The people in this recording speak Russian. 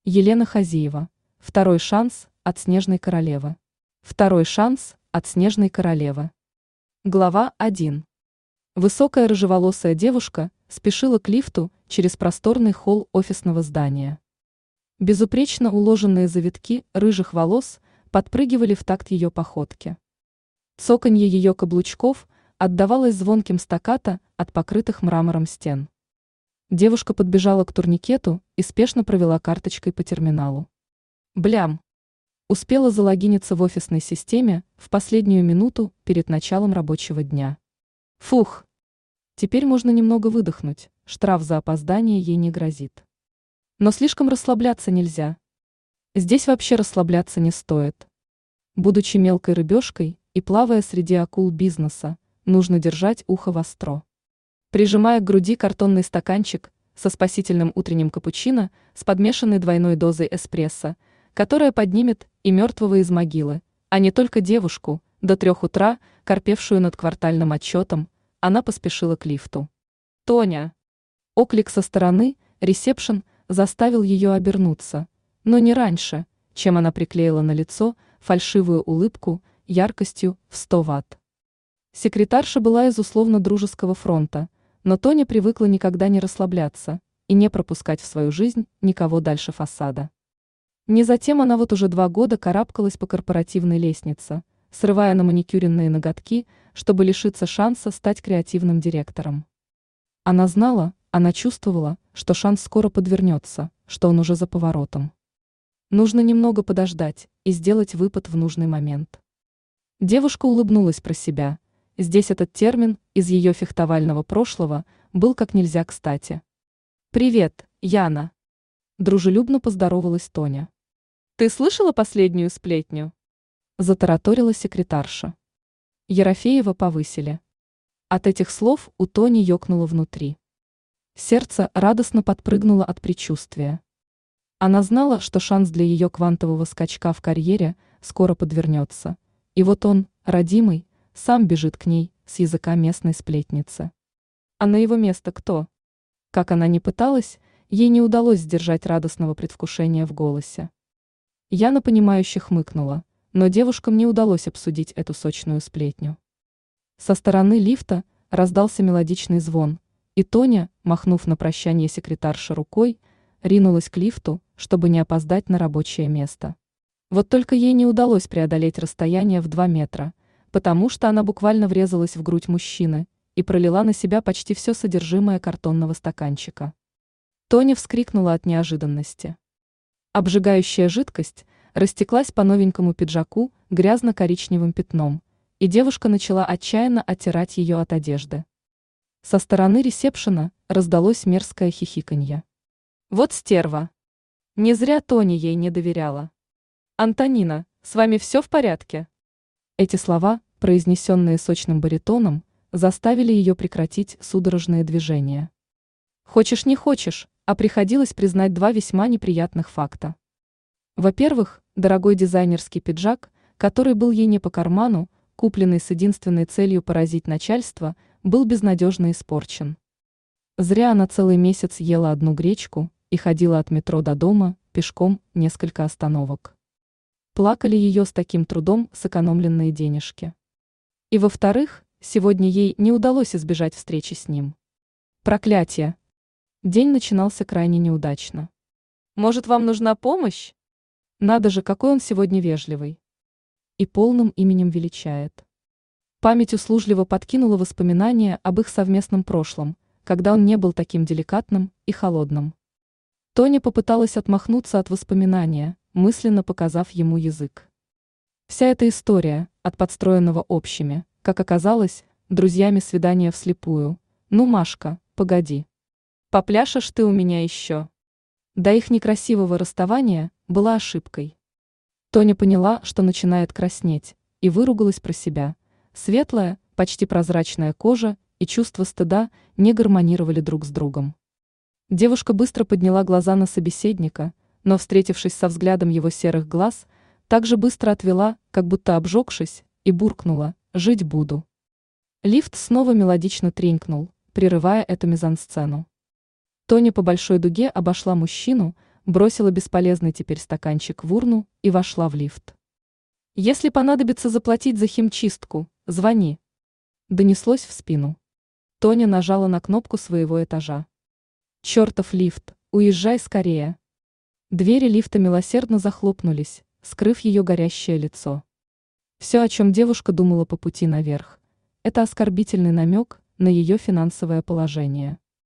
Елена Хазиева. Второй шанс от Снежной королевы. Второй шанс от Снежной королевы. Глава 1. Высокая рыжеволосая девушка спешила к лифту через просторный холл офисного здания. Безупречно уложенные завитки рыжих волос подпрыгивали в такт ее походке. Цоканье ее каблучков отдавалось звонким стаккато от покрытых мрамором стен. Девушка подбежала к турникету и спешно провела карточкой по терминалу. Блям! Успела залогиниться в офисной системе в последнюю минуту перед началом рабочего дня. Фух! Теперь можно немного выдохнуть, штраф за опоздание ей не грозит. Но слишком расслабляться нельзя. Здесь вообще расслабляться не стоит. Будучи мелкой рыбешкой и плавая среди акул бизнеса, нужно держать ухо востро. Прижимая к груди картонный стаканчик со спасительным утренним капучино с подмешанной двойной дозой эспрессо, которая поднимет и мертвого из могилы, а не только девушку, до 3 утра, корпевшую над квартальным отчетом, она поспешила к лифту. «Тоня!» Оклик со стороны, ресепшн, заставил ее обернуться, но не раньше, чем она приклеила на лицо фальшивую улыбку яркостью в 100 ватт. Секретарша была из условно-дружеского фронта, но Тоня привыкла никогда не расслабляться и не пропускать в свою жизнь никого дальше фасада. Не затем она вот уже 2 года карабкалась по корпоративной лестнице, срывая на маникюренные ноготки, чтобы лишиться шанса стать креативным директором. Она знала, она чувствовала, что шанс скоро подвернется, что он уже за поворотом. Нужно немного подождать и сделать выпад в нужный момент. Девушка улыбнулась про себя. Здесь этот термин из ее фехтовального прошлого был как нельзя кстати. «Привет, Яна!» Дружелюбно поздоровалась Тоня. «Ты слышала последнюю сплетню?» Затараторила секретарша. Ерофеева повысили. От этих слов у Тони ёкнуло внутри. Сердце радостно подпрыгнуло от предчувствия. Она знала, что шанс для ее квантового скачка в карьере скоро подвернется. И вот он, родимый, сам бежит к ней с языка местной сплетницы. А на его место кто? Как она ни пыталась, ей не удалось сдержать радостного предвкушения в голосе. Яна понимающе хмыкнула, но девушкам не удалось обсудить эту сочную сплетню. Со стороны лифта раздался мелодичный звон, и Тоня, махнув на прощание секретарше рукой, ринулась к лифту, чтобы не опоздать на рабочее место. Вот только ей не удалось преодолеть расстояние в 2 метра, потому что она буквально врезалась в грудь мужчины и пролила на себя почти все содержимое картонного стаканчика. Тоня вскрикнула от неожиданности. Обжигающая жидкость растеклась по новенькому пиджаку грязно-коричневым пятном, и девушка начала отчаянно оттирать ее от одежды. Со стороны ресепшена раздалось мерзкое хихиканье. «Вот стерва!» Не зря Тоня ей не доверяла. «Антонина, с вами все в порядке?» Эти слова, произнесенные сочным баритоном, заставили ее прекратить судорожные движения. Хочешь не хочешь, а приходилось признать 2 весьма неприятных факта. Во-первых, дорогой дизайнерский пиджак, который был ей не по карману, купленный с единственной целью поразить начальство, был безнадежно испорчен. Зря она целый месяц ела одну гречку и ходила от метро до дома пешком несколько остановок. Плакали ее с таким трудом сэкономленные денежки. И во-вторых, сегодня ей не удалось избежать встречи с ним. Проклятие! День начинался крайне неудачно. «Может, вам нужна помощь?» Надо же, какой он сегодня вежливый. И полным именем величает. Память услужливо подкинула воспоминания об их совместном прошлом, когда он не был таким деликатным и холодным. Тоня попыталась отмахнуться от воспоминания, мысленно показав ему язык. Вся эта история, от подстроенного общими, как оказалось, друзьями свидания вслепую. «Ну, Машка, погоди. Попляшешь ты у меня еще». До их некрасивого расставания была ошибкой. Тоня поняла, что начинает краснеть, и выругалась про себя. Светлая, почти прозрачная кожа и чувство стыда не гармонировали друг с другом. Девушка быстро подняла глаза на собеседника, но, встретившись со взглядом его серых глаз, так же быстро отвела, как будто обжегшись, и буркнула: «Жить буду». Лифт снова мелодично тренькнул, прерывая эту мизансцену. Тоня по большой дуге обошла мужчину, бросила бесполезный теперь стаканчик в урну и вошла в лифт. «Если понадобится заплатить за химчистку, звони», – донеслось в спину. Тоня нажала на кнопку своего этажа. «Чертов лифт, уезжай скорее!» Двери лифта милосердно захлопнулись, скрыв ее горящее лицо. Все, о чем девушка думала по пути наверх, это оскорбительный намек на ее финансовое положение.